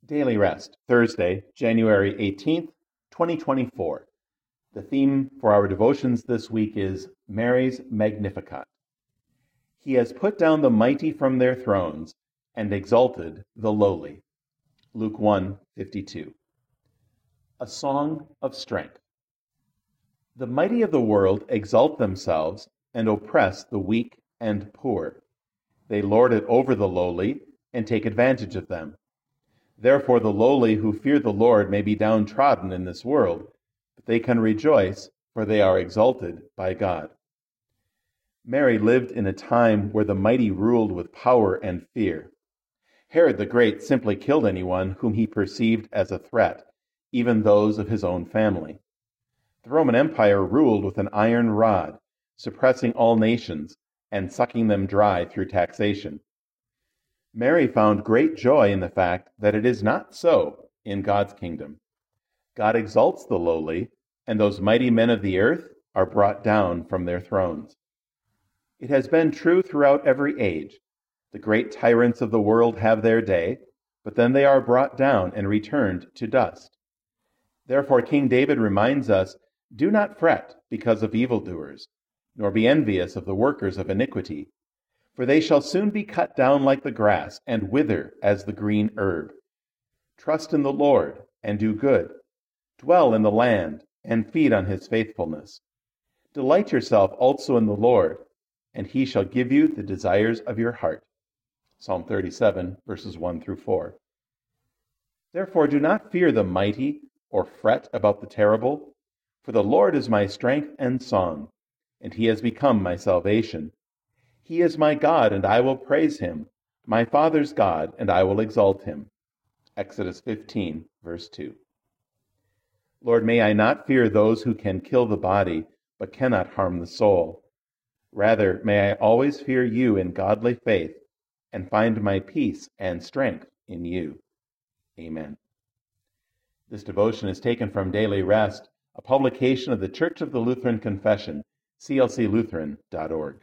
Daily Rest, Thursday, January 18th, 2024. The theme for our devotions this week is Mary's Magnificat. He has put down the mighty from their thrones and exalted the lowly. Luke 1:52. A song of strength. The mighty of the world exalt themselves and oppress the weak and poor. They lord it over the lowly and take advantage of them. Therefore the lowly who fear the Lord may be downtrodden in this world, but they can rejoice, for they are exalted by God. Mary lived in a time where the mighty ruled with power and fear. Herod the Great simply killed anyone whom he perceived as a threat, even those of his own family. The Roman Empire ruled with an iron rod, suppressing all nations and sucking them dry through taxation. Mary found great joy in the fact that it is not so in God's kingdom. God exalts the lowly, and those mighty men of the earth are brought down from their thrones. It has been true throughout every age. The great tyrants of the world have their day, but then they are brought down and returned to dust. Therefore King David reminds us, "Do not fret because of evildoers, nor be envious of the workers of iniquity. For they shall soon be cut down like the grass, and wither as the green herb. Trust in the Lord, and do good. Dwell in the land, and feed on his faithfulness. Delight yourself also in the Lord, and he shall give you the desires of your heart." Psalm 37, verses 1 through 4. Therefore do not fear the mighty, or fret about the terrible. For the Lord is my strength and song, and he has become my salvation. He is my God, and I will praise him, my Father's God, and I will exalt him. Exodus 15, verse 2. Lord, may I not fear those who can kill the body, but cannot harm the soul. Rather, may I always fear you in godly faith, and find my peace and strength in you. Amen. This devotion is taken from Daily Rest, a publication of the Church of the Lutheran Confession, clclutheran.org.